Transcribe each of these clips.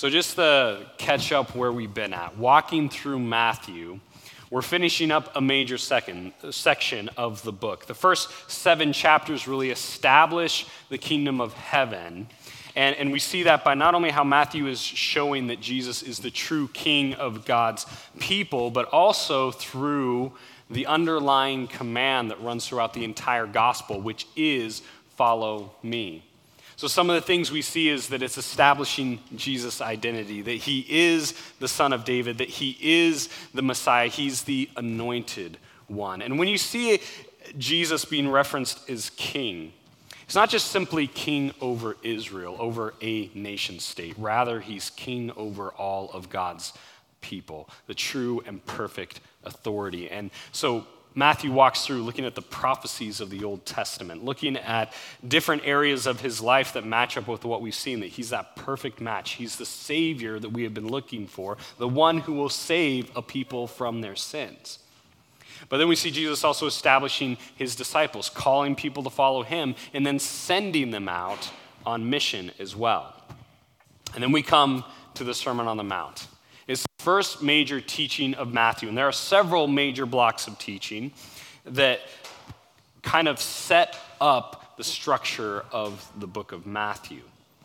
So just to catch up where we've been at, walking through Matthew, we're finishing up a major section of the book. The first 7 chapters really establish the kingdom of heaven. And we see that by not only how Matthew is showing that Jesus is the true king of God's people, but also through the underlying command that runs throughout the entire gospel, which is follow me. So some of the things we see is that it's establishing Jesus' identity, that he is the Son of David, that he is the Messiah, he's the anointed one. And when you see Jesus being referenced as king, it's not just simply king over Israel, over a nation state. Rather, he's king over all of God's people, the true and perfect authority. And so Matthew walks through looking at the prophecies of the Old Testament, looking at different areas of his life that match up with what we've seen, that he's that perfect match. He's the Savior that we have been looking for, the one who will save a people from their sins. But then we see Jesus also establishing his disciples, calling people to follow him, and then sending them out on mission as well. And then we come to the Sermon on the Mount. It's the first major teaching of Matthew, and there are several major blocks of teaching that kind of set up the structure of the book of Matthew.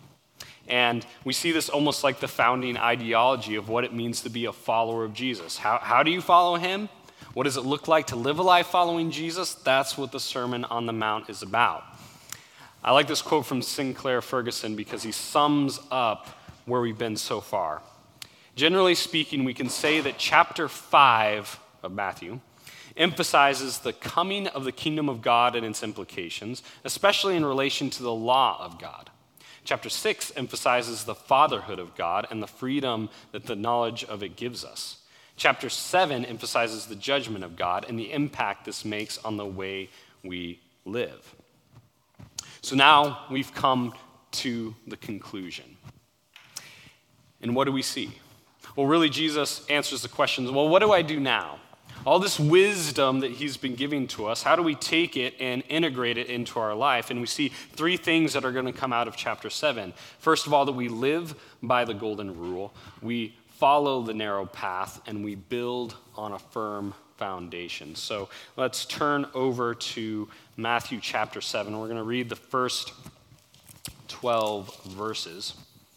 And we see this almost like the founding ideology of what it means to be a follower of Jesus. How do you follow him? What does it look like to live a life following Jesus? That's what the Sermon on the Mount is about. I like this quote from Sinclair Ferguson because he sums up where we've been so far. Generally speaking, we can say that chapter 5 of Matthew emphasizes the coming of the kingdom of God and its implications, especially in relation to the law of God. Chapter 6 emphasizes the fatherhood of God and the freedom that the knowledge of it gives us. Chapter 7 emphasizes the judgment of God and the impact this makes on the way we live. So now we've come to the conclusion. And what do we see? Well, really, Jesus answers the questions, well, what do I do now? All this wisdom that he's been giving to us, how do we take it and integrate it into our life? And we see 3 things that are going to come out of chapter 7. First of all, that we live by the golden rule, we follow the narrow path, and we build on a firm foundation. So let's turn over to Matthew chapter 7. We're going to read the first 12 verses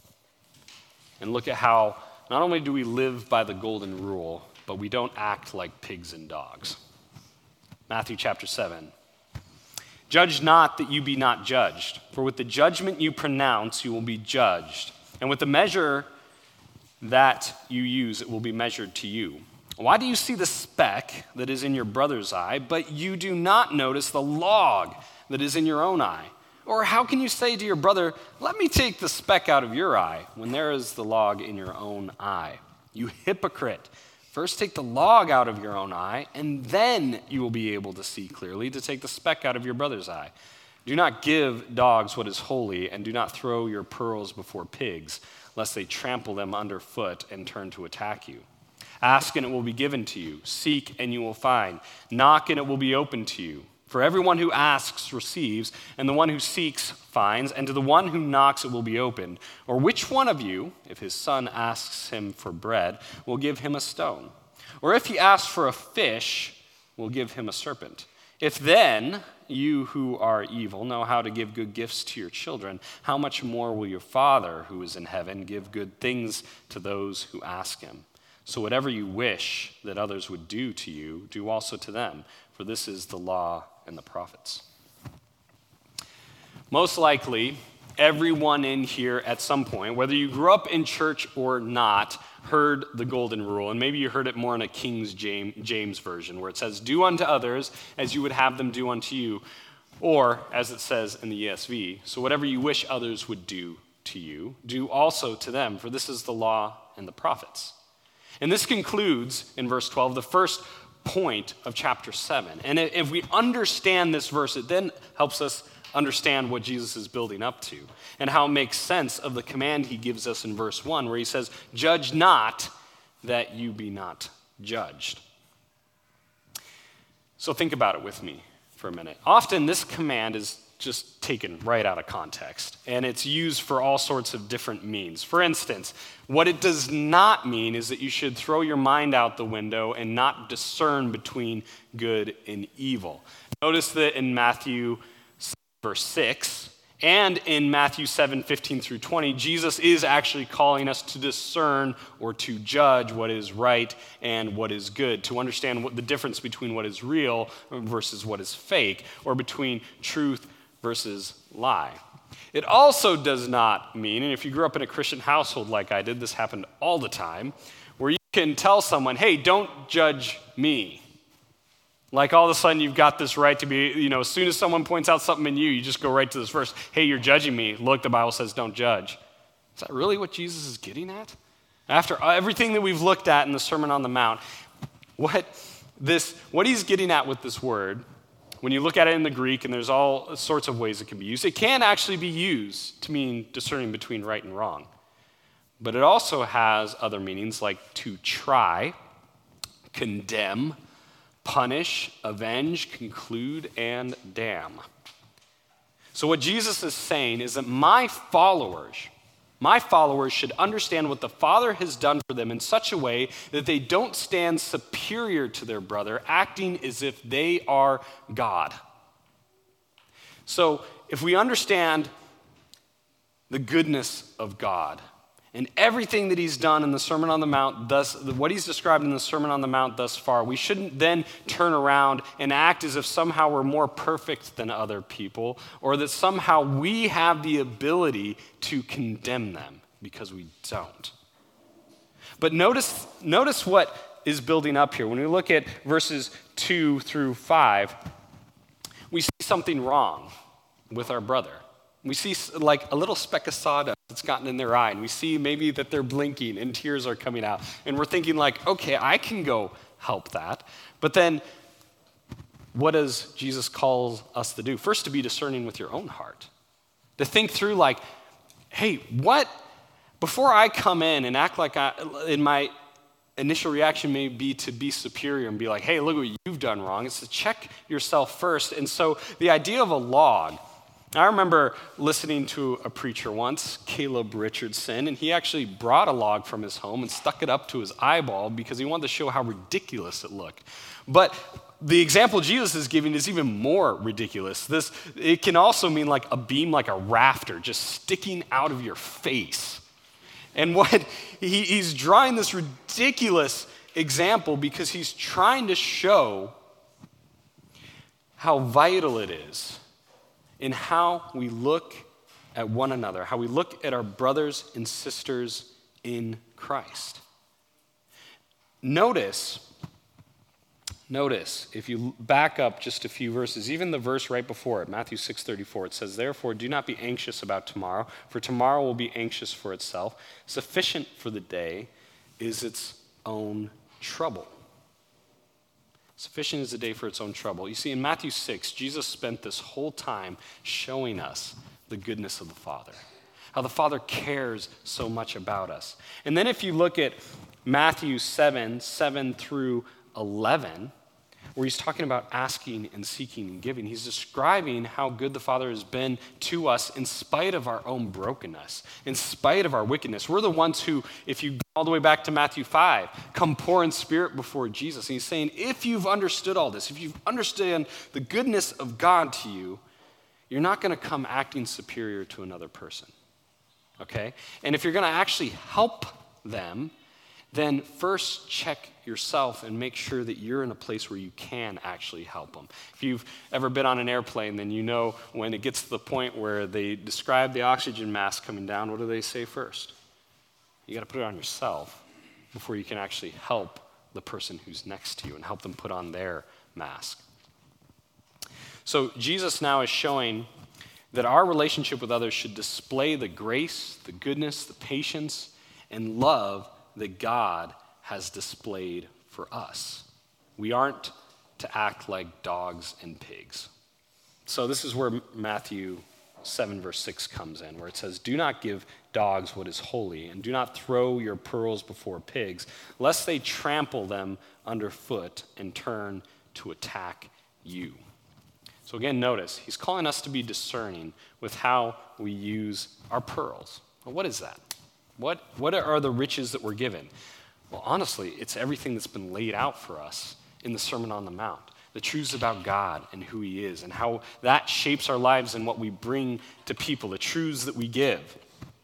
and look at how not only do we live by the golden rule, but we don't act like pigs and dogs. Matthew chapter 7. Judge not that you be not judged, for with the judgment you pronounce, you will be judged. And with the measure that you use, it will be measured to you. Why do you see the speck that is in your brother's eye, but you do not notice the log that is in your own eye? Or how can you say to your brother, let me take the speck out of your eye, when there is the log in your own eye? You hypocrite. First take the log out of your own eye, and then you will be able to see clearly to take the speck out of your brother's eye. Do not give dogs what is holy, and do not throw your pearls before pigs, lest they trample them underfoot and turn to attack you. Ask, and it will be given to you. Seek, and you will find. Knock, and it will be opened to you. For everyone who asks receives, and the one who seeks finds, and to the one who knocks it will be opened. Or which one of you, if his son asks him for bread, will give him a stone? Or if he asks for a fish, will give him a serpent? If then you who are evil know how to give good gifts to your children, how much more will your Father who is in heaven give good things to those who ask him? So whatever you wish that others would do to you, do also to them, for this is the law and the prophets. Most likely, everyone in here at some point, whether you grew up in church or not, heard the golden rule. And maybe you heard it more in a King James version, where it says, do unto others as you would have them do unto you. Or, as it says in the ESV, so whatever you wish others would do to you, do also to them, for this is the law and the prophets. And this concludes, in verse 12, the first point of chapter 7. And if we understand this verse, it then helps us understand what Jesus is building up to and how it makes sense of the command he gives us in verse 1, where he says, judge not that you be not judged. So think about it with me for a minute. Often this command is just taken right out of context. And it's used for all sorts of different means. For instance, what it does not mean is that you should throw your mind out the window and not discern between good and evil. Notice that in Matthew verse 6 and in Matthew 7:15 through 20, Jesus is actually calling us to discern or to judge what is right and what is good, to understand what the difference between what is real versus what is fake, or between truth versus lie. It also does not mean, and if you grew up in a Christian household like I did, this happened all the time, where you can tell someone, hey, don't judge me. Like all of a sudden you've got this right to be, as soon as someone points out something in you, you just go right to this verse, hey, you're judging me. Look, the Bible says don't judge. Is that really what Jesus is getting at? After everything that we've looked at in the Sermon on the Mount, what he's getting at with this word, when you look at it in the Greek, and there's all sorts of ways it can be used, it can actually be used to mean discerning between right and wrong. But it also has other meanings like to try, condemn, punish, avenge, conclude, and damn. So what Jesus is saying is that my followers should understand what the Father has done for them in such a way that they don't stand superior to their brother, acting as if they are God. So if we understand the goodness of God and everything that he's done in the Sermon on the Mount, what he's described in the Sermon on the Mount thus far, we shouldn't then turn around and act as if somehow we're more perfect than other people, or that somehow we have the ability to condemn them, because we don't. But notice what is building up here. When we look at verses 2 through 5, we see something wrong with our brother. We see like a little speck of sawdust that's gotten in their eye, and we see maybe that they're blinking and tears are coming out. And we're thinking like, okay, I can go help that. But then what does Jesus call us to do? First, to be discerning with your own heart. To think through like, hey, before I come in and act like in my initial reaction may be to be superior and be like, hey, look what you've done wrong. It's to check yourself first. And so the idea of a log, I remember listening to a preacher once, Caleb Richardson, and he actually brought a log from his home and stuck it up to his eyeball because he wanted to show how ridiculous it looked. But the example Jesus is giving is even more ridiculous. It can also mean like a beam, like a rafter, just sticking out of your face. And what he's drawing this ridiculous example because he's trying to show how vital it is in how we look at one another, how we look at our brothers and sisters in Christ. Notice, if you back up just a few verses, even the verse right before it, Matthew 6:34, it says, therefore, do not be anxious about tomorrow, for tomorrow will be anxious for itself. Sufficient for the day is its own trouble. Sufficient is the day for its own trouble. You see, in Matthew 6, Jesus spent this whole time showing us the goodness of the Father, how the Father cares so much about us. And then if you look at Matthew 7 through 11, where he's talking about asking and seeking and giving, he's describing how good the Father has been to us in spite of our own brokenness, in spite of our wickedness. We're the ones who, if you go all the way back to Matthew 5, come poor in spirit before Jesus. And he's saying, if you've understood all this, if you understand the goodness of God to you, you're not going to come acting superior to another person, okay? And if you're going to actually help them, then first check yourself and make sure that you're in a place where you can actually help them. If you've ever been on an airplane, then you know when it gets to the point where they describe the oxygen mask coming down, what do they say first? You got to put it on yourself before you can actually help the person who's next to you and help them put on their mask. So Jesus now is showing that our relationship with others should display the grace, the goodness, the patience, and love that God has displayed for us. We aren't to act like dogs and pigs. So this is where Matthew 7 verse 6 comes in, where it says, do not give dogs what is holy, and do not throw your pearls before pigs, lest they trample them underfoot and turn to attack you. So again, notice, he's calling us to be discerning with how we use our pearls. Well, what is that? What are the riches that we're given? Well, honestly, it's everything that's been laid out for us in the Sermon on the Mount. The truths about God and who he is and how that shapes our lives and what we bring to people, the truths that we give.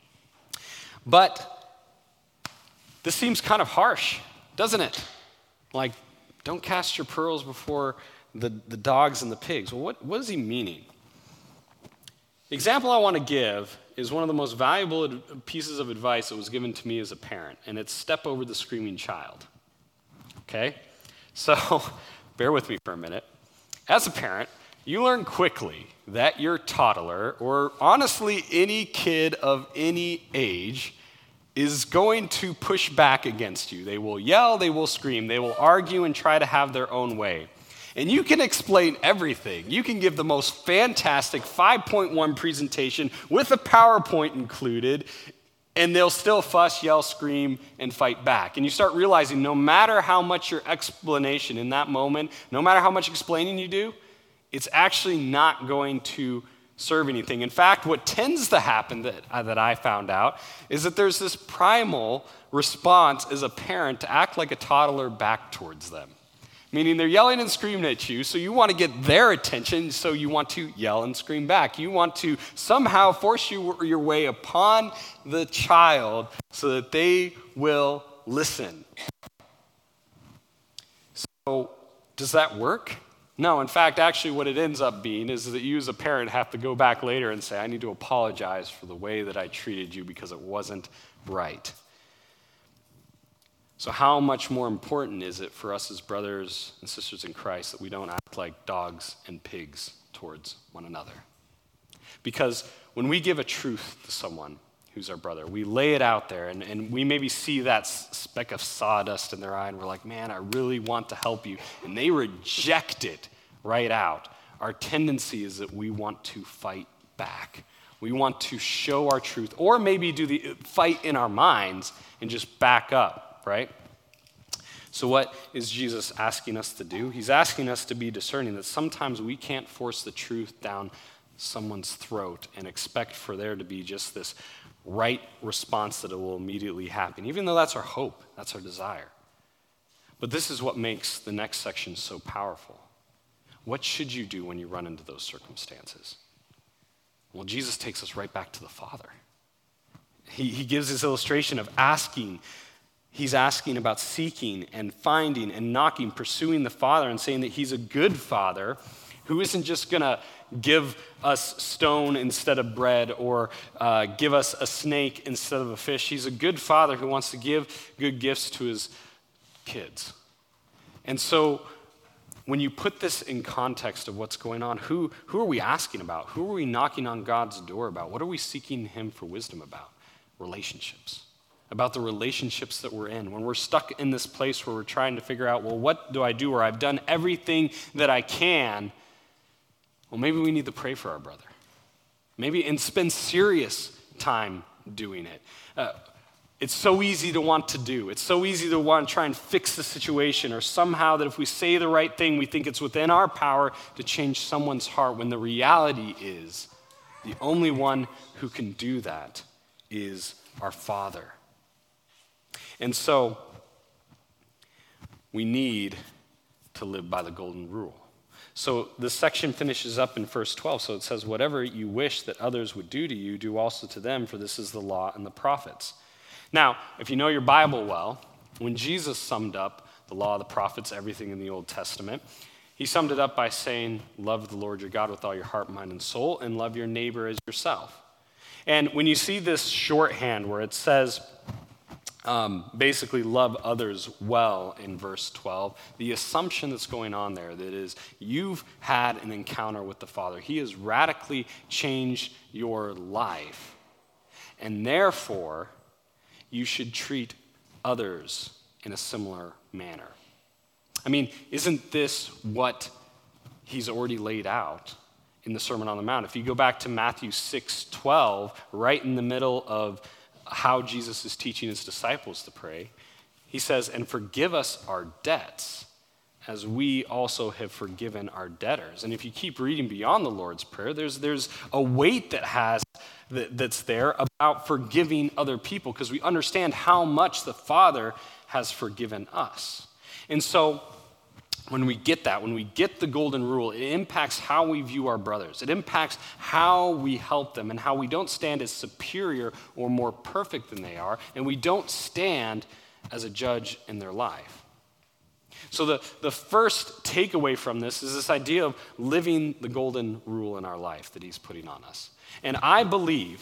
But this seems kind of harsh, doesn't it? Like, don't cast your pearls before the dogs and the pigs. Well, what is he meaning? The example I want to give is one of the most valuable pieces of advice that was given to me as a parent, and it's step over the screaming child. Okay? So, bear with me for a minute. As a parent, you learn quickly that your toddler, or honestly any kid of any age, is going to push back against you. They will yell, they will scream, they will argue and try to have their own way. And you can explain everything. You can give the most fantastic 5.1 presentation with a PowerPoint included, and they'll still fuss, yell, scream, and fight back. And you start realizing no matter how much your explanation in that moment, no matter how much explaining you do, it's actually not going to serve anything. In fact, what tends to happen that I found out is that there's this primal response as a parent to act like a toddler back towards them. Meaning they're yelling and screaming at you, so you want to get their attention, so you want to yell and scream back. You want to somehow force your way upon the child so that they will listen. So, does that work? No, in fact, actually what it ends up being is that you as a parent have to go back later and say, I need to apologize for the way that I treated you because it wasn't right. So how much more important is it for us as brothers and sisters in Christ that we don't act like dogs and pigs towards one another? Because when we give a truth to someone who's our brother, we lay it out there, and we maybe see that speck of sawdust in their eye, and we're like, man, I really want to help you, and they reject it right out. Our tendency is that we want to fight back. We want to show our truth, or maybe do the fight in our minds and just back up. Right? So what is Jesus asking us to do? He's asking us to be discerning that sometimes we can't force the truth down someone's throat and expect for there to be just this right response that it will immediately happen, even though that's our hope, that's our desire. But this is what makes the next section so powerful. What should you do when you run into those circumstances? Well, Jesus takes us right back to the Father. He gives this illustration of asking. He's asking about seeking and finding and knocking, pursuing the Father, and saying that he's a good Father who isn't just going to give us stone instead of bread or give us a snake instead of a fish. He's a good Father who wants to give good gifts to his kids. And so when you put this in context of what's going on, who are we asking about? Who are we knocking on God's door about? What are we seeking him for wisdom about? Relationships. About the relationships that we're in. When we're stuck in this place where we're trying to figure out, well, what do I do? Or I've done everything that I can. Well, maybe we need to pray for our brother. Maybe and spend serious time doing it. It's so easy to want to do. It's so easy to want to try and fix the situation, or somehow that if we say the right thing, we think it's within our power to change someone's heart, when the reality is the only one who can do that is our Father. And so we need to live by the golden rule. So this section finishes up in verse 12. So it says, whatever you wish that others would do to you, do also to them, for this is the law and the prophets. Now, if you know your Bible well, when Jesus summed up the law, the prophets, everything in the Old Testament, he summed it up by saying, love the Lord your God with all your heart, mind, and soul, and love your neighbor as yourself. And when you see this shorthand where it says, basically love others well in verse 12, the assumption that's going on there that is you've had an encounter with the Father. He has radically changed your life. And therefore, you should treat others in a similar manner. I mean, isn't this what he's already laid out in the Sermon on the Mount? If you go back to Matthew 6:12, right in the middle of how Jesus is teaching his disciples to pray, he says, and forgive us our debts as we also have forgiven our debtors. And if you keep reading beyond the Lord's Prayer, there's a weight that's there about forgiving other people, because we understand how much the Father has forgiven us. And so when we get the golden rule, it impacts how we view our brothers. It impacts how we help them and how we don't stand as superior or more perfect than they are, and we don't stand as a judge in their life. So the first takeaway from this is this idea of living the golden rule in our life that he's putting on us. And I believe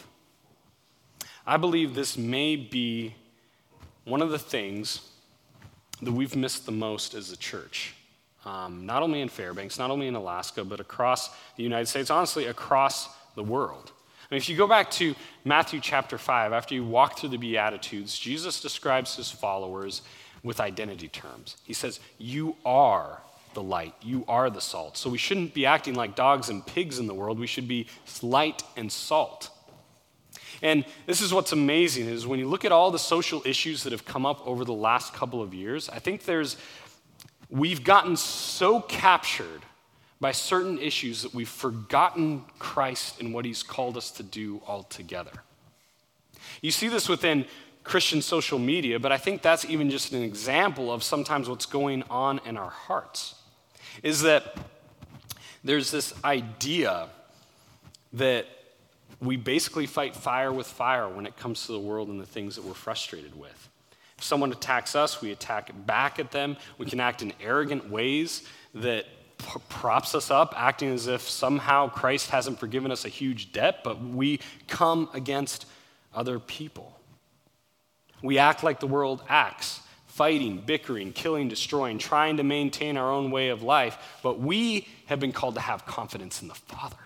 this may be one of the things that we've missed the most as a church. Not only in Fairbanks, not only in Alaska, but across the United States, honestly, across the world. I mean, if you go back to Matthew chapter 5, after you walk through the Beatitudes, Jesus describes his followers with identity terms. He says, you are the light, you are the salt. So we shouldn't be acting like dogs and pigs in the world. We should be light and salt. And this is what's amazing, is when you look at all the social issues that have come up over the last couple of years, I think we've gotten so captured by certain issues that we've forgotten Christ and what he's called us to do altogether. You see this within Christian social media, but I think that's even just an example of sometimes what's going on in our hearts, is that there's this idea that we basically fight fire with fire when it comes to the world and the things that we're frustrated with. If someone attacks us, we attack back at them. We can act in arrogant ways that props us up, acting as if somehow Christ hasn't forgiven us a huge debt, but we come against other people. We act like the world acts, fighting, bickering, killing, destroying, trying to maintain our own way of life, but we have been called to have confidence in the Father.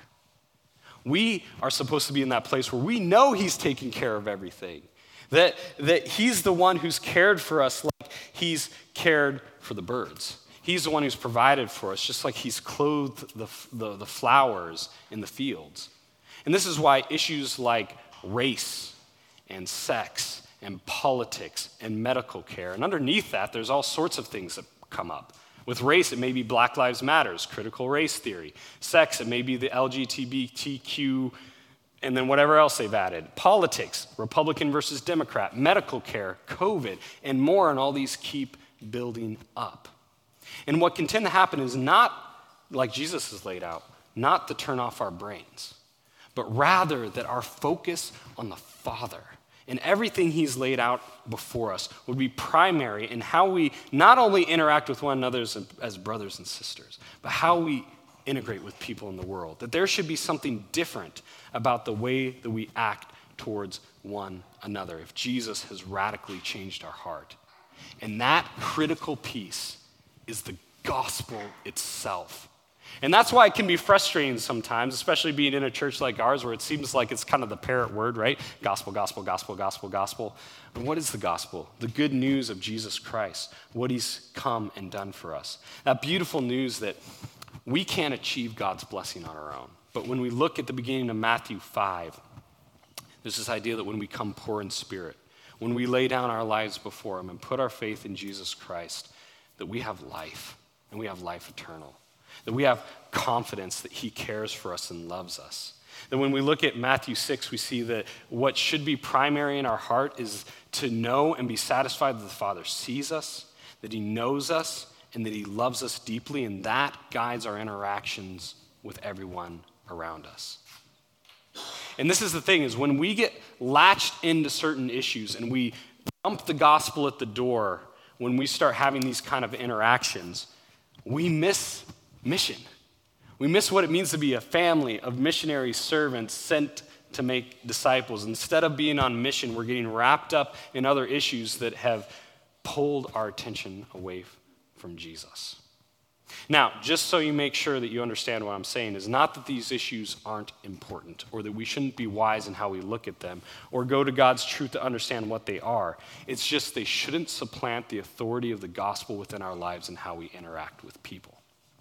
We are supposed to be in that place where we know he's taking care of everything, that he's the one who's cared for us like he's cared for the birds. He's the one who's provided for us, just like he's clothed the flowers in the fields. And this is why issues like race and sex and politics and medical care, and underneath that, there's all sorts of things that come up. With race, it may be Black Lives Matters, critical race theory. Sex, it may be the LGBTQ, and then whatever else they've added. Politics, Republican versus Democrat, medical care, COVID, and more, and all these keep building up. And what can tend to happen is not, like Jesus has laid out, not to turn off our brains, but rather that our focus on the Father and everything he's laid out before us would be primary in how we not only interact with one another as brothers and sisters, but how we integrate with people in the world. That there should be something different about the way that we act towards one another if Jesus has radically changed our heart. And that critical piece is the gospel itself. And that's why it can be frustrating sometimes, especially being in a church like ours where it seems like it's kind of the parrot word, right? Gospel, gospel, gospel, gospel, gospel. And what is the gospel? The good news of Jesus Christ, what he's come and done for us. That beautiful news that we can't achieve God's blessing on our own. But when we look at the beginning of Matthew 5, there's this idea that when we come poor in spirit, when we lay down our lives before him and put our faith in Jesus Christ, that we have life, and we have life eternal. That we have confidence that he cares for us and loves us. That when we look at Matthew 6, we see that what should be primary in our heart is to know and be satisfied that the Father sees us, that he knows us, and that he loves us deeply, and that guides our interactions with everyone around us. And this is the thing, is when we get latched into certain issues and we dump the gospel at the door, when we start having these kind of interactions, we miss mission. We miss what it means to be a family of missionary servants sent to make disciples. Instead of being on mission, we're getting wrapped up in other issues that have pulled our attention away from Jesus. Now, just so you make sure that you understand what I'm saying, is not that these issues aren't important or that we shouldn't be wise in how we look at them or go to God's truth to understand what they are. It's just they shouldn't supplant the authority of the gospel within our lives and how we interact with people.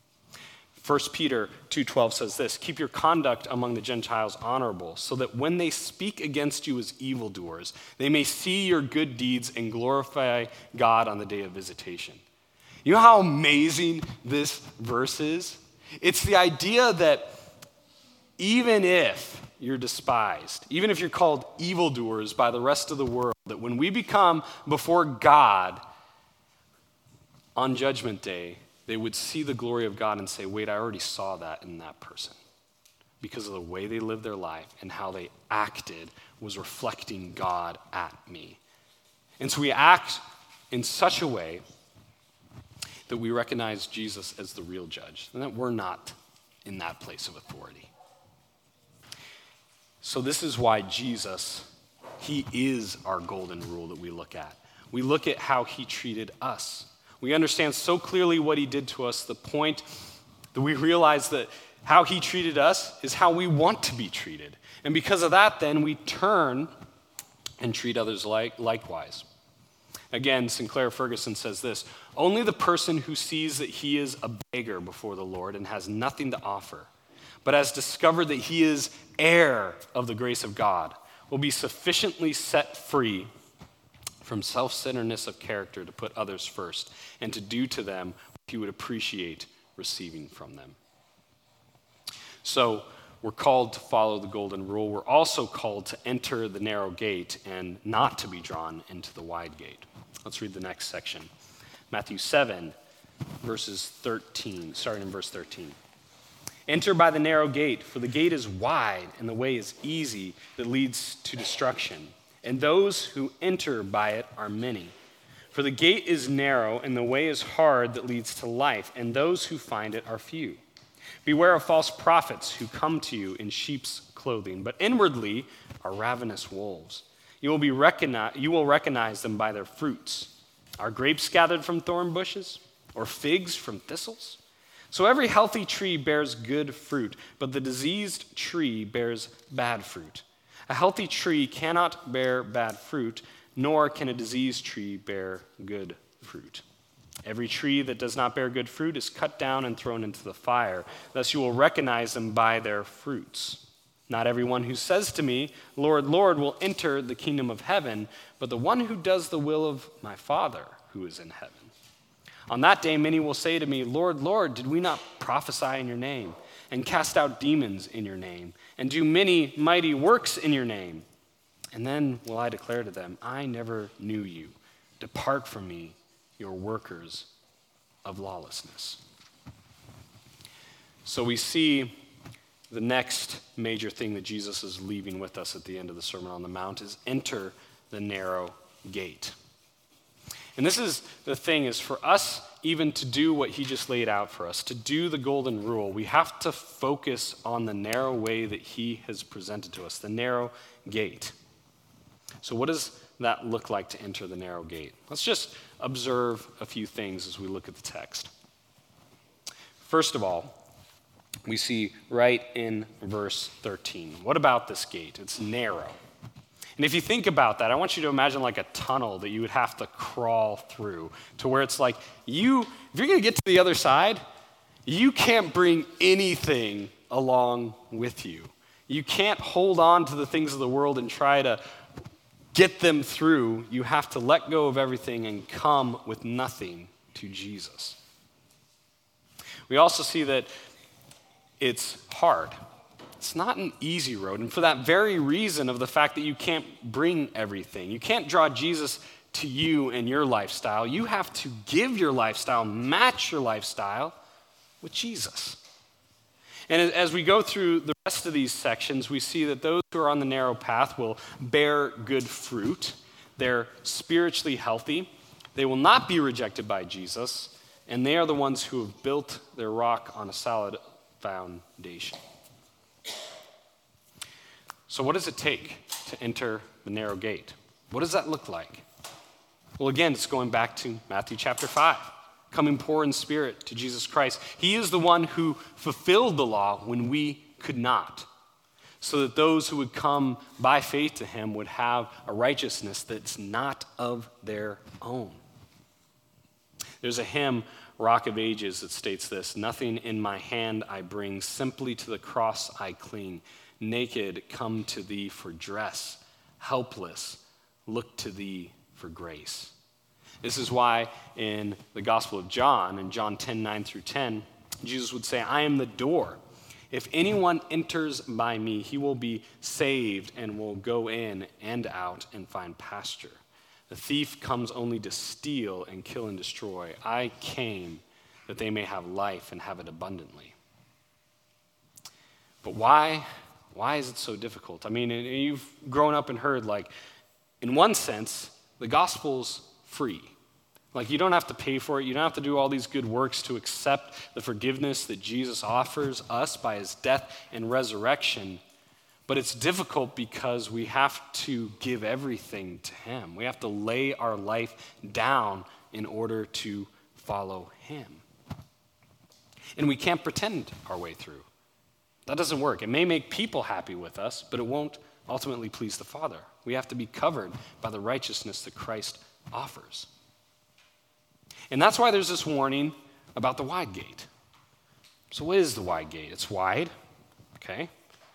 1 Peter 2:12 says this, "Keep your conduct among the Gentiles honorable, so that when they speak against you as evildoers, they may see your good deeds and glorify God on the day of visitation." You know how amazing this verse is? It's the idea that even if you're despised, even if you're called evildoers by the rest of the world, that when we become before God on Judgment Day, they would see the glory of God and say, wait, I already saw that in that person. Because of the way they lived their life and how they acted was reflecting God at me. And so we act in such a way that we recognize Jesus as the real judge and that we're not in that place of authority. So this is why Jesus, he is our golden rule that we look at. We look at how he treated us. We understand so clearly what he did to us, the point that we realize that how he treated us is how we want to be treated. And because of that, then we turn and treat others likewise. Again, Sinclair Ferguson says this: only the person who sees that he is a beggar before the Lord and has nothing to offer, but has discovered that he is heir of the grace of God, will be sufficiently set free from self-centeredness of character to put others first and to do to them what he would appreciate receiving from them. So we're called to follow the golden rule. We're also called to enter the narrow gate and not to be drawn into the wide gate. Let's read the next section. Matthew 7, verses 13, starting in verse 13. Enter by the narrow gate, for the gate is wide and the way is easy that leads to destruction. And those who enter by it are many. For the gate is narrow and the way is hard that leads to life, and those who find it are few. Beware of false prophets who come to you in sheep's clothing, but inwardly are ravenous wolves. You will recognize them by their fruits. Are grapes gathered from thorn bushes, or figs from thistles? So every healthy tree bears good fruit, but the diseased tree bears bad fruit. A healthy tree cannot bear bad fruit, nor can a diseased tree bear good fruit. Every tree that does not bear good fruit is cut down and thrown into the fire. Thus you will recognize them by their fruits. Not everyone who says to me, Lord, Lord, will enter the kingdom of heaven, but the one who does the will of my Father who is in heaven. On that day many will say to me, Lord, Lord, did we not prophesy in your name, and cast out demons in your name, and do many mighty works in your name? And then will I declare to them, I never knew you. Depart from me, you're workers of lawlessness. So we see the next major thing that Jesus is leaving with us at the end of the Sermon on the Mount is enter the narrow gate. And this is the thing, is for us even to do what he just laid out for us, to do the golden rule, we have to focus on the narrow way that he has presented to us, the narrow gate. So what does that look like to enter the narrow gate? Let's just observe a few things as we look at the text. First of all, we see right in verse 13. What about this gate? It's narrow. And if you think about that, I want you to imagine like a tunnel that you would have to crawl through to where it's like if you're going to get to the other side, you can't bring anything along with you. You can't hold on to the things of the world and try to get them through. You have to let go of everything and come with nothing to Jesus. We also see that it's hard. It's not an easy road. And for that very reason of the fact that you can't bring everything, you can't draw Jesus to you and your lifestyle. You have to give your lifestyle, match your lifestyle with Jesus. And as we go through the rest of these sections, we see that those who are on the narrow path will bear good fruit. They're spiritually healthy. They will not be rejected by Jesus. And they are the ones who have built their rock on a solid foundation. So what does it take to enter the narrow gate? What does that look like? Well, again, it's going back to Matthew chapter 5, coming poor in spirit to Jesus Christ. He is the one who fulfilled the law when we could not, so that those who would come by faith to him would have a righteousness that's not of their own. There's a hymn, Rock of Ages, that states this: nothing in my hand I bring, simply to the cross I cling. Naked, come to thee for dress. Helpless, look to thee for grace. This is why in the Gospel of John, in John 10:9-10, Jesus would say, I am the door. If anyone enters by me, he will be saved and will go in and out and find pasture. The thief comes only to steal and kill and destroy. I came that they may have life and have it abundantly. But why is it so difficult? I mean, you've grown up and heard, like, in one sense, the gospel's free. Like, you don't have to pay for it. You don't have to do all these good works to accept the forgiveness that Jesus offers us by his death and resurrection. But it's difficult because we have to give everything to him. We have to lay our life down in order to follow him. And we can't pretend our way through. That doesn't work. It may make people happy with us, but it won't ultimately please the Father. We have to be covered by the righteousness that Christ offers. And that's why there's this warning about the wide gate. So what is the wide gate? It's wide, okay?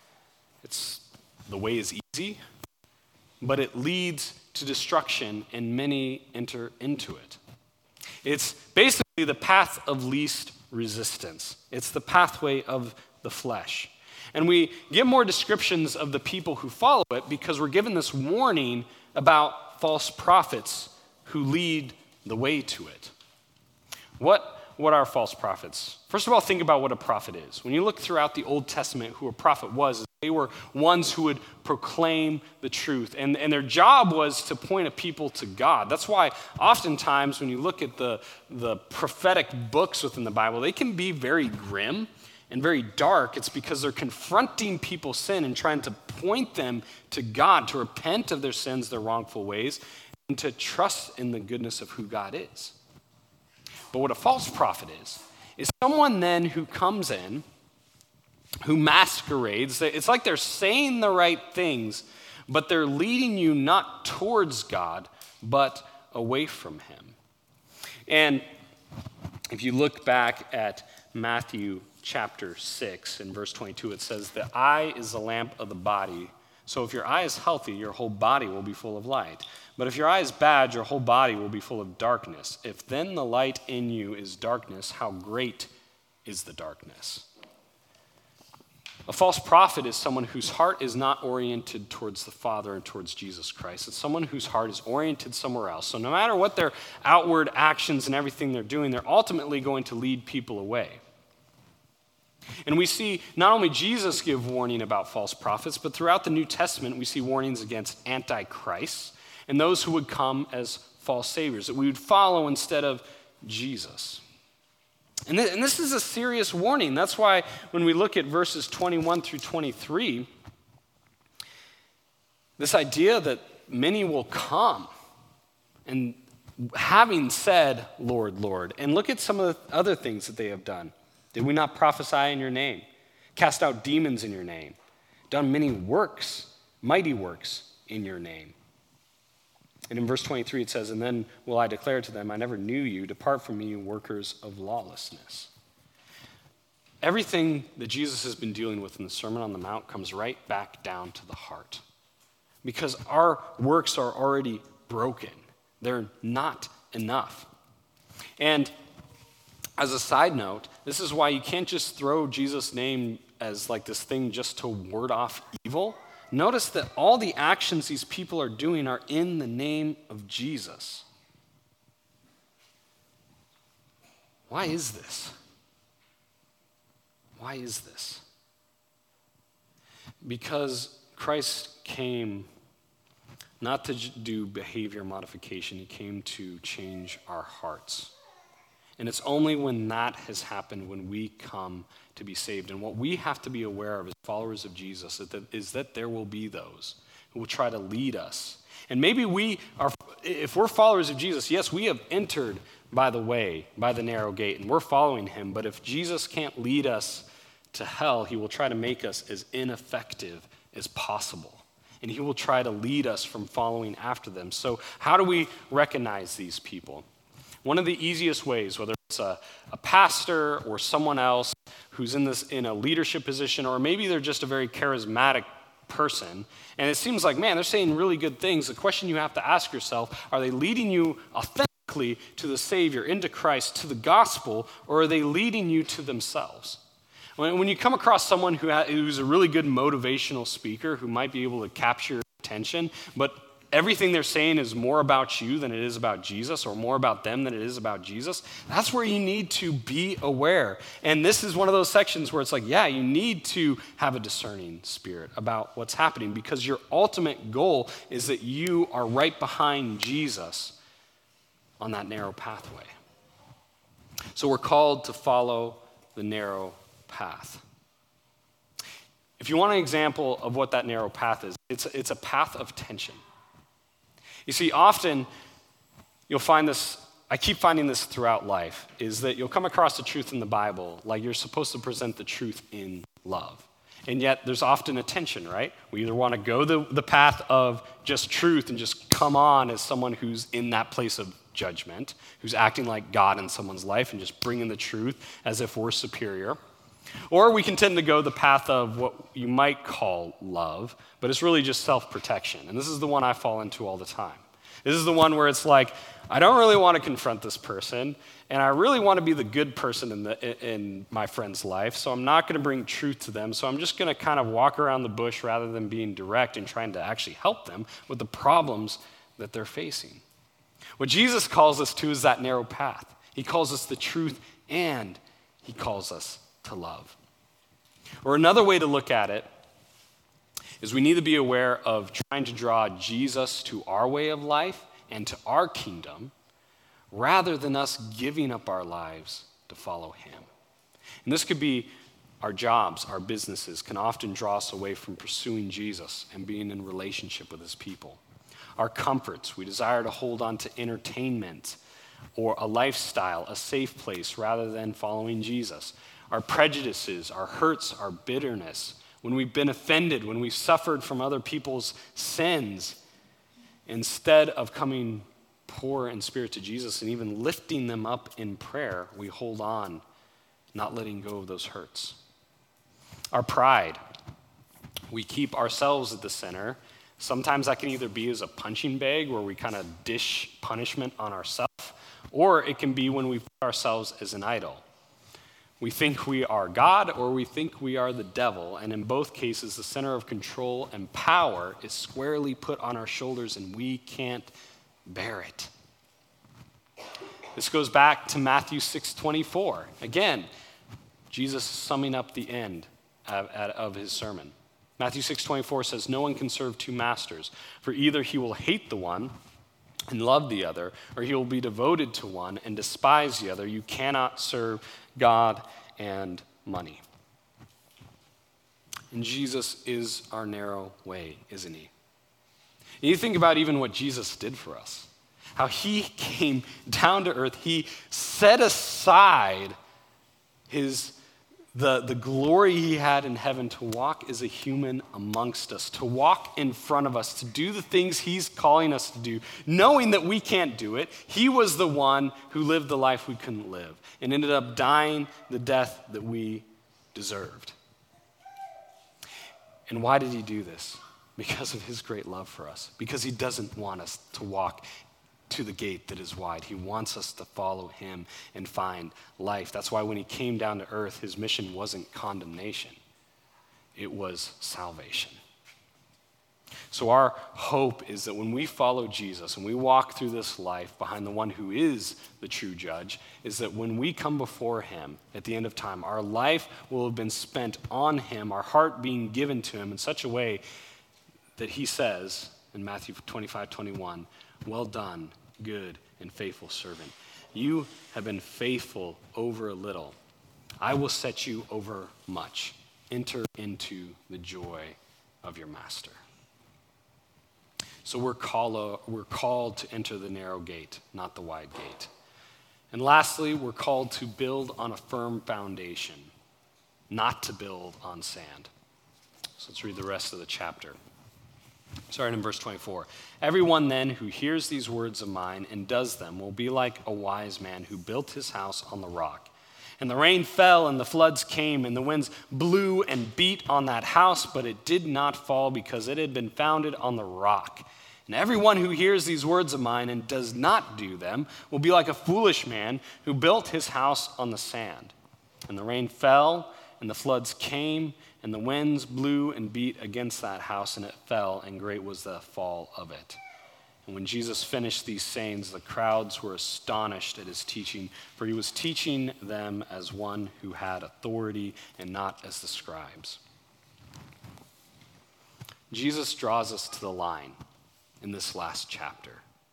The way is easy, but it leads to destruction, and many enter into it. It's basically the path of least resistance. It's the pathway of the flesh. And we get more descriptions of the people who follow it because we're given this warning about false prophets who lead the way to it. What are false prophets? First of all, think about what a prophet is. When you look throughout the Old Testament, who a prophet was, they were ones who would proclaim the truth. And their job was to point a people to God. That's why oftentimes when you look at the prophetic books within the Bible, they can be very grim and very dark. It's because they're confronting people's sin and trying to point them to God, to repent of their sins, their wrongful ways, and to trust in the goodness of who God is. But what a false prophet is someone then who comes in, who masquerades. It's like they're saying the right things, but they're leading you not towards God, but away from him. And if you look back at Matthew chapter 6 in verse 22, it says, the eye is the lamp of the body. So if your eye is healthy, your whole body will be full of light. But if your eye is bad, your whole body will be full of darkness. If then the light in you is darkness, how great is the darkness? A false prophet is someone whose heart is not oriented towards the Father and towards Jesus Christ. It's someone whose heart is oriented somewhere else. So no matter what their outward actions and everything they're doing, they're ultimately going to lead people away. And we see not only Jesus give warning about false prophets, but throughout the New Testament, we see warnings against antichrists and those who would come as false saviors, that we would follow instead of Jesus. And this is a serious warning. That's why when we look at verses 21-23, this idea that many will come and having said, Lord, Lord, and look at some of the other things that they have done. Did we not prophesy in your name? Cast out demons in your name? Done many works, mighty works in your name? And in verse 23 it says, and then will I declare to them, I never knew you. Depart from me, you workers of lawlessness. Everything that Jesus has been dealing with in the Sermon on the Mount comes right back down to the heart. Because our works are already broken. They're not enough. And as a side note, this is why you can't just throw Jesus' name as like this thing just to ward off evil. Notice that all the actions these people are doing are in the name of Jesus. Why is this? Why is this? Because Christ came not to do behavior modification, he came to change our hearts. And it's only when that has happened when we come to be saved. And what we have to be aware of as followers of Jesus is that there will be those who will try to lead us. And maybe if we're followers of Jesus, yes, we have entered by the way, by the narrow gate, and we're following him. But if Jesus can't lead us to hell, he will try to make us as ineffective as possible. And he will try to lead us from following after them. So how do we recognize these people? One of the easiest ways, whether it's a pastor or someone else who's in a leadership position, or maybe they're just a very charismatic person, and it seems like, man, they're saying really good things. The question you have to ask yourself, are they leading you authentically quickly to the Savior, into Christ, to the gospel, or are they leading you to themselves? When you come across someone who's a really good motivational speaker who might be able to capture your attention, but everything they're saying is more about you than it is about Jesus, or more about them than it is about Jesus, that's where you need to be aware. And this is one of those sections where it's like, yeah, you need to have a discerning spirit about what's happening, because your ultimate goal is that you are right behind Jesus on that narrow pathway. So we're called to follow the narrow path. If you want an example of what that narrow path is, it's a path of tension. You see, often you'll find this, I keep finding this throughout life, is that you'll come across the truth in the Bible, like you're supposed to present the truth in love. And yet there's often a tension, right? We either want to go the path of just truth and just come on as someone who's in that place of judgment, who's acting like God in someone's life and just bringing the truth as if we're superior. Or we can tend to go the path of what you might call love, but it's really just self-protection. And this is the one I fall into all the time. This is the one where it's like, I don't really want to confront this person, and I really want to be the good person in my friend's life, so I'm not going to bring truth to them, so I'm just going to kind of walk around the bush rather than being direct and trying to actually help them with the problems that they're facing. What Jesus calls us to is that narrow path. He calls us the truth, and he calls us to love. Or another way to look at it is we need to be aware of trying to draw Jesus to our way of life and to our kingdom rather than us giving up our lives to follow him. And this could be our jobs, our businesses can often draw us away from pursuing Jesus and being in relationship with his people. Our comforts, we desire to hold on to entertainment or a lifestyle, a safe place, rather than following Jesus. Our prejudices, our hurts, our bitterness, when we've been offended, when we've suffered from other people's sins, instead of coming poor in spirit to Jesus and even lifting them up in prayer, we hold on, not letting go of those hurts. Our pride, we keep ourselves at the center. Sometimes that can either be as a punching bag where we kind of dish punishment on ourselves, or it can be when we put ourselves as an idol. We think we are God or we think we are the devil, and in both cases, the center of control and power is squarely put on our shoulders and we can't bear it. This goes back to Matthew 6:24. Again, Jesus summing up the end of his sermon. Matthew 6:24 says, "No one can serve two masters, for either he will hate the one and love the other, or he will be devoted to one and despise the other. You cannot serve God and money." And Jesus is our narrow way, isn't he? And you think about even what Jesus did for us, how he came down to earth. He set aside the glory he had in heaven to walk as a human amongst us, to walk in front of us, to do the things he's calling us to do, knowing that we can't do it. He was the one who lived the life we couldn't live and ended up dying the death that we deserved. And why did he do this? Because of his great love for us, because he doesn't want us to walk to the gate that is wide. He wants us to follow him and find life. That's why when he came down to earth, his mission wasn't condemnation. It was salvation. So our hope is that when we follow Jesus and we walk through this life behind the one who is the true judge, is that when we come before him at the end of time, our life will have been spent on him, our heart being given to him in such a way that he says in Matthew 25:21, "Well done, good and faithful servant. You have been faithful over a little. I will set you over much. Enter into the joy of your master." So we're called to enter the narrow gate, not the wide gate. And lastly, we're called to build on a firm foundation, not to build on sand. So let's read the rest of the chapter. Starting in verse 24. "Everyone then who hears these words of mine and does them will be like a wise man who built his house on the rock. And the rain fell and the floods came and the winds blew and beat on that house, but it did not fall because it had been founded on the rock. And everyone who hears these words of mine and does not do them will be like a foolish man who built his house on the sand. And the rain fell, and the floods came, and the winds blew and beat against that house, and it fell, and great was the fall of it. And when Jesus finished these sayings, the crowds were astonished at his teaching, for he was teaching them as one who had authority and not as the scribes. Jesus draws us to the line in this last chapter.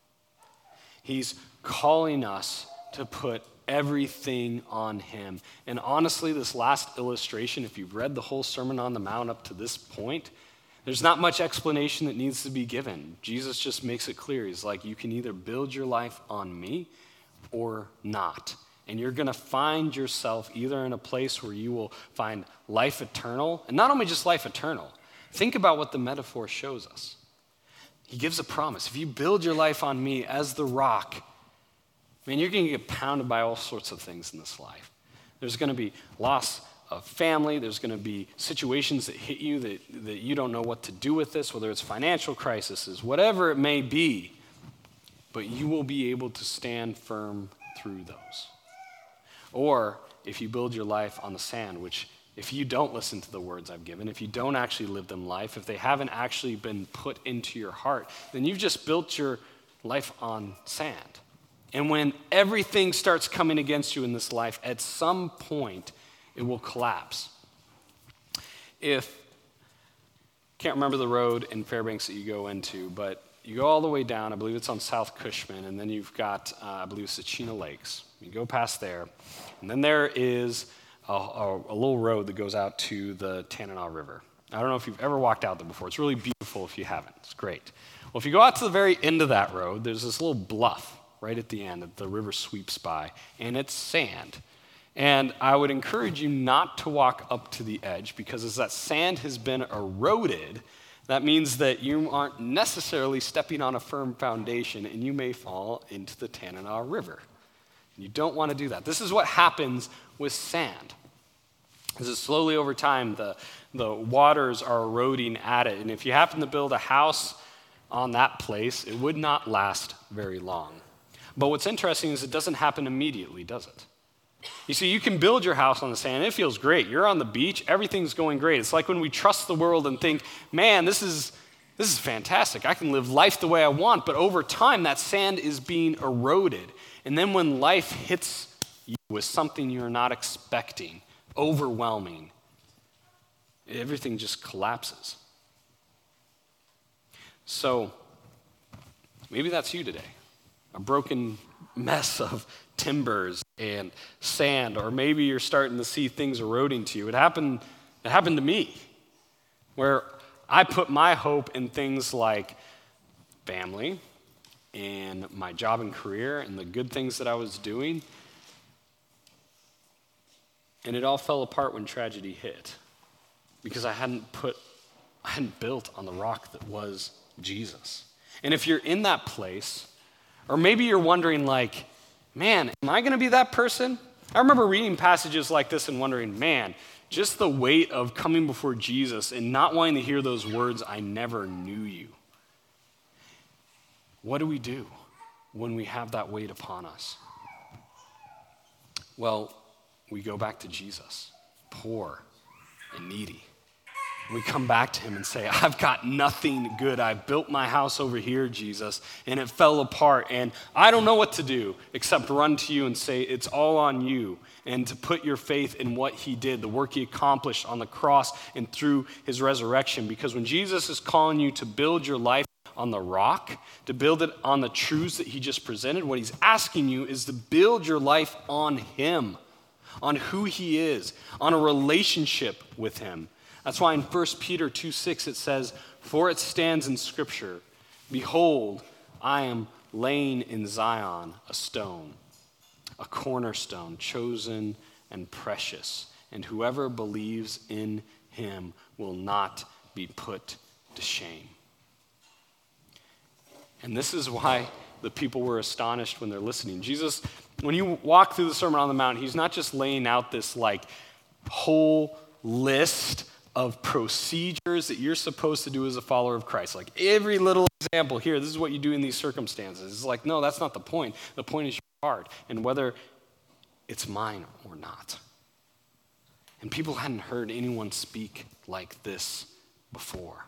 He's calling us to put everything on him. And honestly, this last illustration, if you've read the whole Sermon on the Mount up to this point, there's not much explanation that needs to be given. Jesus just makes it clear. He's like, you can either build your life on me or not. And you're going to find yourself either in a place where you will find life eternal, and not only just life eternal. Think about what the metaphor shows us. He gives a promise. If you build your life on me as the rock, man, you're going to get pounded by all sorts of things in this life. There's going to be loss of family. There's going to be situations that hit you that you don't know what to do with this, whether it's financial crises, whatever it may be. But you will be able to stand firm through those. Or if you build your life on the sand, which if you don't listen to the words I've given, if you don't actually live them life, if they haven't actually been put into your heart, then you've just built your life on sand. And when everything starts coming against you in this life, at some point, it will collapse. Can't remember the road in Fairbanks that you go into, but you go all the way down, I believe it's on South Cushman, and then you've got, I believe it's the Chena Lakes. You go past there, and then there is a little road that goes out to the Tanana River. I don't know if you've ever walked out there before. It's really beautiful if you haven't. It's great. Well, if you go out to the very end of that road, there's this little bluff right at the end that the river sweeps by, and it's sand. And I would encourage you not to walk up to the edge, because as that sand has been eroded, that means that you aren't necessarily stepping on a firm foundation, and you may fall into the Tanana River. You don't want to do that. This is what happens with sand. As slowly over time, the waters are eroding at it. And if you happen to build a house on that place, it would not last very long. But what's interesting is it doesn't happen immediately, does it? You see, you can build your house on the sand. It feels great. You're on the beach. Everything's going great. It's like when we trust the world and think, man, this is fantastic. I can live life the way I want. But over time, that sand is being eroded. And then when life hits you with something you're not expecting, overwhelming, everything just collapses. So maybe that's you today. A broken mess of timbers and sand, or maybe you're starting to see things eroding to you. It happened to me, where I put my hope in things like family and my job and career and the good things that I was doing. And it all fell apart when tragedy hit, because I hadn't built on the rock that was Jesus. And if you're in that place, or maybe you're wondering like, man, am I going to be that person? I remember reading passages like this and wondering, man, just the weight of coming before Jesus and not wanting to hear those words, I never knew you. What do we do when we have that weight upon us? Well, we go back to Jesus, poor and needy. We come back to him and say, I've got nothing good. I built my house over here, Jesus, and it fell apart. And I don't know what to do except run to you and say, it's all on you. And to put your faith in what he did, the work he accomplished on the cross and through his resurrection. Because when Jesus is calling you to build your life on the rock, to build it on the truths that he just presented, what he's asking you is to build your life on him, on who he is, on a relationship with him. That's why in 1 Peter 2:6 it says, for it stands in Scripture, behold, I am laying in Zion a stone, a cornerstone, chosen and precious, and whoever believes in him will not be put to shame. And this is why the people were astonished when they're listening. Jesus, when you walk through the Sermon on the Mount, he's not just laying out this like whole list of procedures that you're supposed to do as a follower of Christ. Like every little example here, this is what you do in these circumstances. It's like, no, that's not the point. The point is your heart and whether it's mine or not. And people hadn't heard anyone speak like this before.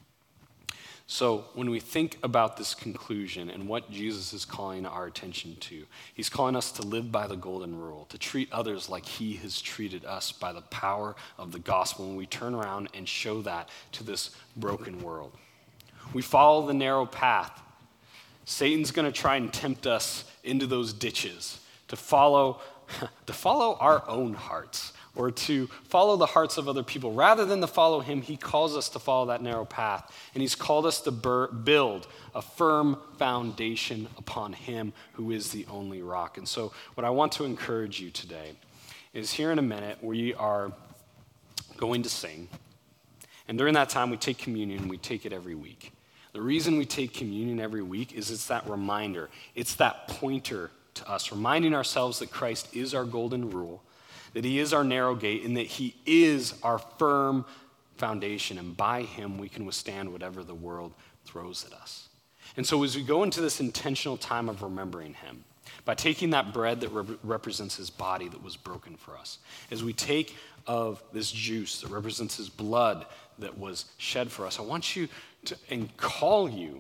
So when we think about this conclusion and what Jesus is calling our attention to, he's calling us to live by the golden rule, to treat others like he has treated us by the power of the gospel, when we turn around and show that to this broken world. We follow the narrow path. Satan's going to try and tempt us into those ditches to follow our own hearts, or to follow the hearts of other people. Rather than to follow him, he calls us to follow that narrow path. And he's called us to build a firm foundation upon him who is the only rock. And so what I want to encourage you today is, here in a minute, we are going to sing. And during that time, we take communion. We take it every week. The reason we take communion every week is it's that reminder. It's that pointer to us, reminding ourselves that Christ is our golden rule, that he is our narrow gate, and that he is our firm foundation. And by him, we can withstand whatever the world throws at us. And so as we go into this intentional time of remembering him, by taking that bread that represents his body that was broken for us, as we take of this juice that represents his blood that was shed for us, I want you to, and call you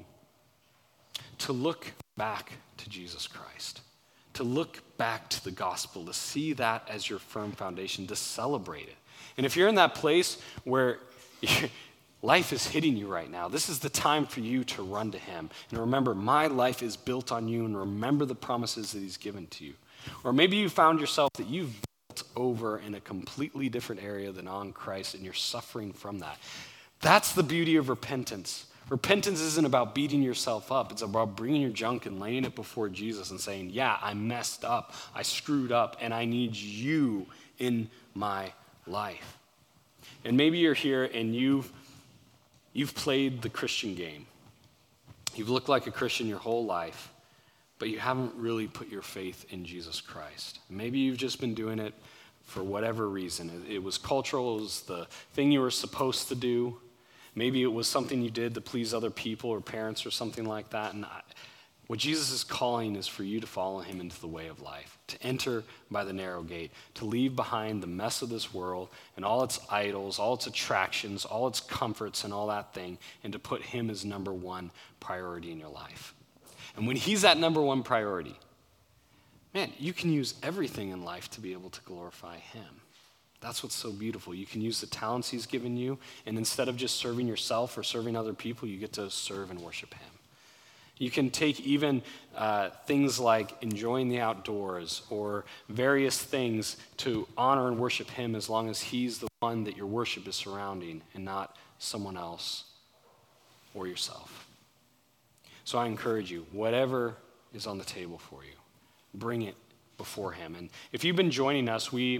to look back to Jesus Christ, to look back to the gospel, to see that as your firm foundation, to celebrate it. And if you're in that place where life is hitting you right now, this is the time for you to run to him. And remember, my life is built on you, and remember the promises that he's given to you. Or maybe you found yourself that you've built over in a completely different area than on Christ, and you're suffering from that. That's the beauty of repentance. Repentance isn't about beating yourself up. It's about bringing your junk and laying it before Jesus and saying, yeah, I messed up, I screwed up, and I need you in my life. And maybe you're here and you've played the Christian game. You've looked like a Christian your whole life, but you haven't really put your faith in Jesus Christ. Maybe you've just been doing it for whatever reason. It was cultural, it was the thing you were supposed to do. Maybe it was something you did to please other people or parents or something like that. And what Jesus is calling is for you to follow him into the way of life, to enter by the narrow gate, to leave behind the mess of this world and all its idols, all its attractions, all its comforts and all that thing, and to put him as number one priority in your life. And when he's that number one priority, man, you can use everything in life to be able to glorify him. That's what's so beautiful. You can use the talents he's given you, and instead of just serving yourself or serving other people, you get to serve and worship him. You can take even things like enjoying the outdoors or various things to honor and worship him, as long as he's the one that your worship is surrounding and not someone else or yourself. So I encourage you, whatever is on the table for you, bring it before him. And if you've been joining us, we've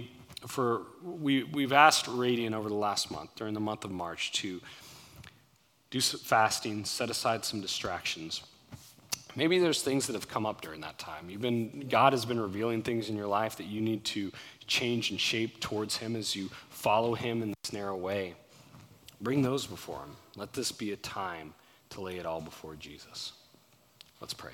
asked Radiant over the last month, during the month of March, to do some fasting, set aside some distractions. Maybe there's things that have come up during that time. God has been revealing things in your life that you need to change and shape towards him as you follow him in this narrow way. Bring those before him. Let this be a time to lay it all before Jesus. Let's pray.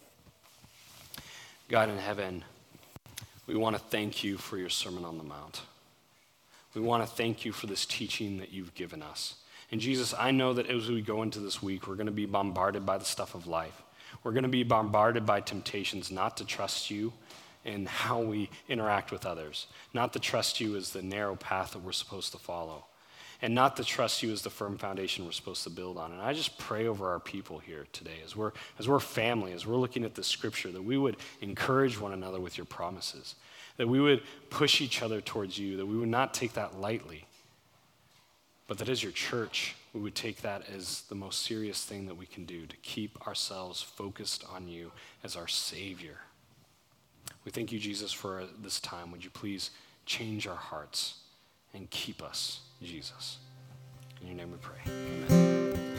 God in heaven, we want to thank you for your Sermon on the Mount. We want to thank you for this teaching that you've given us. And Jesus, I know that as we go into this week, we're going to be bombarded by the stuff of life. We're going to be bombarded by temptations not to trust you in how we interact with others, not to trust you as the narrow path that we're supposed to follow, and not to trust you as the firm foundation we're supposed to build on. And I just pray over our people here today, as we're family, as we're looking at the scripture, that we would encourage one another with your promises, that we would push each other towards you, that we would not take that lightly, but that as your church, we would take that as the most serious thing that we can do, to keep ourselves focused on you as our Savior. We thank you, Jesus, for this time. Would you please change our hearts and keep us, Jesus? In your name we pray. Amen.